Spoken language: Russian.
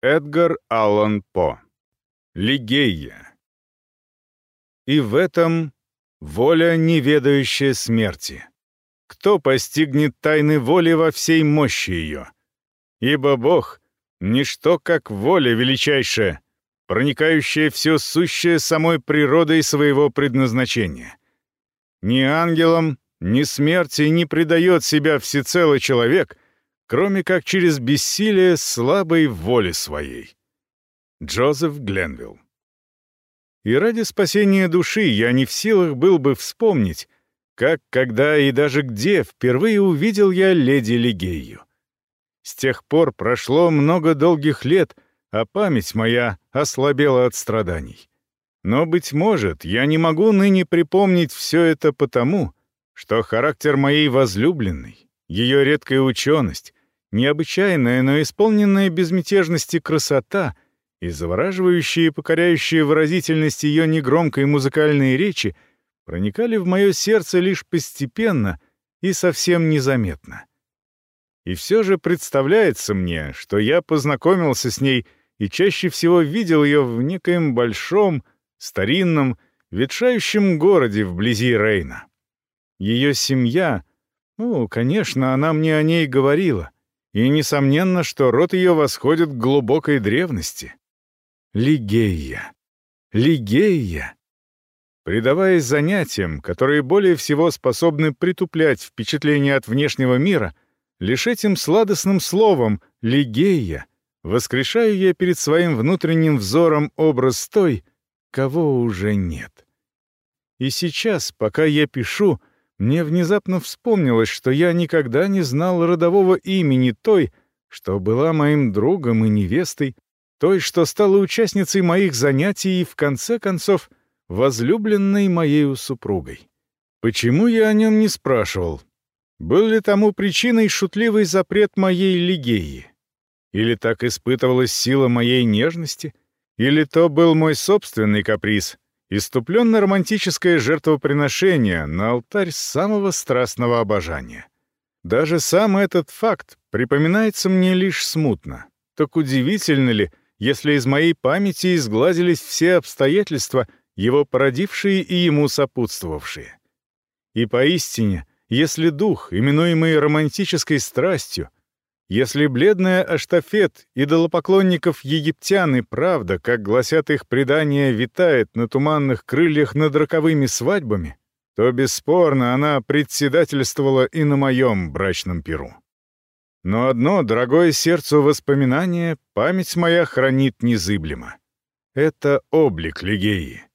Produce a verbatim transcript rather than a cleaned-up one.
Эдгар Аллан По. Лигейя. И в этом воля, неведающая смерти. Кто постигнет тайны воли во всей мощи ее? Ибо Бог — ничто, как воля величайшая, проникающая все сущее самой природой своего предназначения. Ни ангелам, ни смерти не предает себя всецело человек, кроме как через бессилие слабой воли своей. Джозеф Гленвилл. И ради спасения души я не в силах был бы вспомнить, как, когда и даже где впервые увидел я леди Лигейю. С тех пор прошло много долгих лет, а память моя ослабела от страданий. Но, быть может, я не могу ныне припомнить все это потому, что характер моей возлюбленной, ее редкая ученость, необычайная, но исполненная безмятежности красота и завораживающие и покоряющие выразительность ее негромкой музыкальной речи проникали в мое сердце лишь постепенно и совсем незаметно. И все же представляется мне, что я познакомился с ней и чаще всего видел ее в некоем большом, старинном, ветшающем городе вблизи Рейна. Ее семья, ну, конечно, она мне о ней говорила, и несомненно, что род ее восходит к глубокой древности. Лигейя. Лигейя. Предаваясь занятиям, которые более всего способны притуплять впечатление от внешнего мира, лишь этим сладостным словом «Лигейя» воскрешаю я перед своим внутренним взором образ той, кого уже нет. И сейчас, пока я пишу, мне внезапно вспомнилось, что я никогда не знал родового имени той, что была моим другом и невестой, той, что стала участницей моих занятий и, в конце концов, возлюбленной моею супругой. Почему я о нем не спрашивал? Был ли тому причиной шутливый запрет моей Лигейи? Или так испытывалась сила моей нежности? Или то был мой собственный каприз, иступленно-романтическое жертвоприношение на алтарь самого страстного обожания? Даже сам этот факт припоминается мне лишь смутно. Так удивительно ли, если из моей памяти изгладились все обстоятельства, его породившие и ему сопутствовавшие? И поистине, если дух, именуемый романтической страстью, если бледная Аштафет идолопоклонников египтян и правда, как гласят их предания, витает на туманных крыльях над роковыми свадьбами, то бесспорно она председательствовала и на моем брачном пиру. Но одно дорогое сердцу воспоминание память моя хранит незыблемо. Это облик Лигейи.